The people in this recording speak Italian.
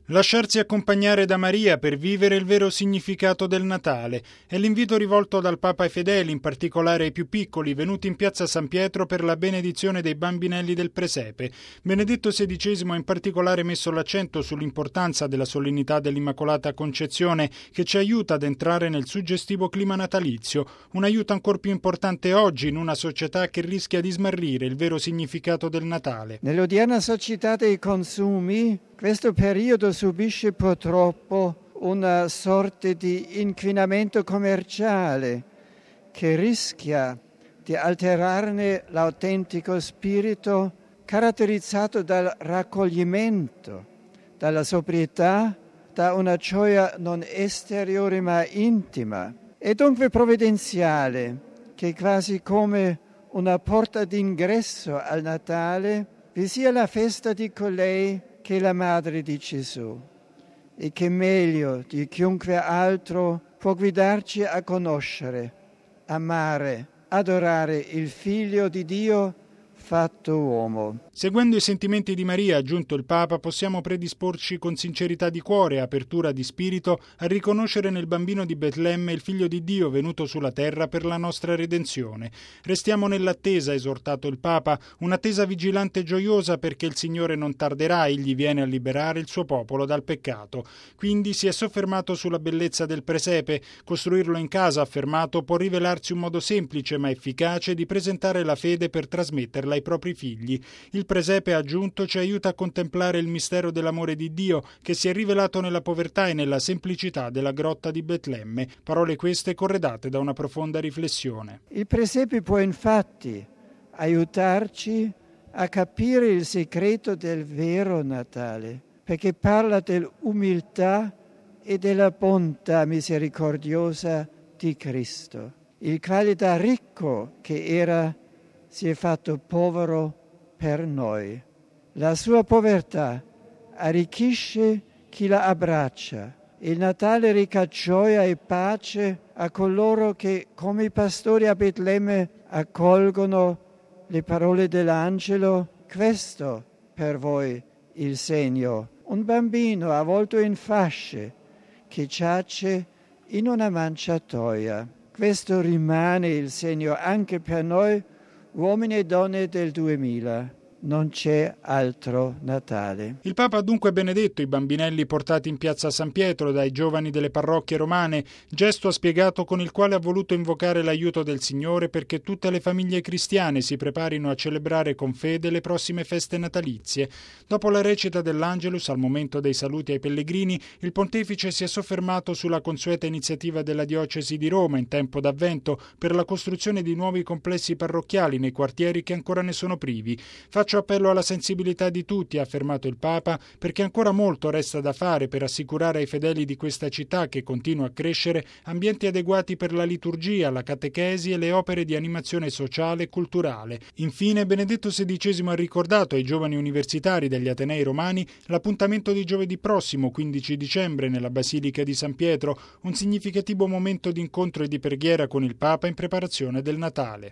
Lasciarsi accompagnare da Maria per vivere il vero significato del Natale è l'invito rivolto dal Papa ai fedeli, in particolare ai più piccoli, venuti in piazza San Pietro per la benedizione dei bambinelli del presepe. Benedetto XVI ha in particolare messo l'accento sull'importanza della solennità dell'Immacolata Concezione, che ci aiuta ad entrare nel suggestivo clima natalizio, un aiuto ancor più importante oggi in una società che rischia di smarrire il vero significato del Natale. Nell'odierna società dei consumi, questo periodo subisce purtroppo una sorta di inquinamento commerciale che rischia di alterarne l'autentico spirito caratterizzato dal raccoglimento, dalla sobrietà, da una gioia non esteriore ma intima. È dunque provvidenziale che quasi come una porta d'ingresso al Natale vi sia la festa di colei che è la madre di Gesù e che meglio di chiunque altro può guidarci a conoscere, amare, adorare il Figlio di Dio fatto uomo. Seguendo i sentimenti di Maria, ha aggiunto il Papa, possiamo predisporci con sincerità di cuore e apertura di spirito a riconoscere nel bambino di Betlemme il Figlio di Dio venuto sulla terra per la nostra redenzione. Restiamo nell'attesa, ha esortato il Papa, un'attesa vigilante e gioiosa perché il Signore non tarderà, egli viene a liberare il suo popolo dal peccato. Quindi si è soffermato sulla bellezza del presepe. Costruirlo in casa, ha affermato, può rivelarsi un modo semplice ma efficace di presentare la fede per trasmetterla ai propri figli. Il presepe, ha aggiunto, ci aiuta a contemplare il mistero dell'amore di Dio che si è rivelato nella povertà e nella semplicità della grotta di Betlemme. Parole queste corredate da una profonda riflessione. Il presepe può infatti aiutarci a capire il segreto del vero Natale, perché parla dell'umiltà e della bontà misericordiosa di Cristo, il quale da ricco che era si è fatto povero per noi. La sua povertà arricchisce chi la abbraccia. Il Natale reca gioia e pace a coloro che, come i pastori a Betlemme, accolgono le parole dell'angelo. Questo per voi il segno. Un bambino avvolto in fasce che giace in una manciatoia. Questo rimane il segno anche per noi, uomini e donne del 2000. Non c'è altro Natale. Il Papa ha dunque benedetto i bambinelli portati in piazza San Pietro dai giovani delle parrocchie romane, gesto, ha spiegato, con il quale ha voluto invocare l'aiuto del Signore perché tutte le famiglie cristiane si preparino a celebrare con fede le prossime feste natalizie. Dopo la recita dell'Angelus, al momento dei saluti ai pellegrini, il pontefice si è soffermato sulla consueta iniziativa della diocesi di Roma in tempo d'Avvento per la costruzione di nuovi complessi parrocchiali nei quartieri che ancora ne sono privi. Faccio appello alla sensibilità di tutti, ha affermato il Papa, perché ancora molto resta da fare per assicurare ai fedeli di questa città, che continua a crescere, ambienti adeguati per la liturgia, la catechesi e le opere di animazione sociale e culturale. Infine, Benedetto XVI ha ricordato ai giovani universitari degli Atenei romani l'appuntamento di giovedì prossimo, 15 dicembre, nella Basilica di San Pietro, un significativo momento di incontro e di preghiera con il Papa in preparazione del Natale.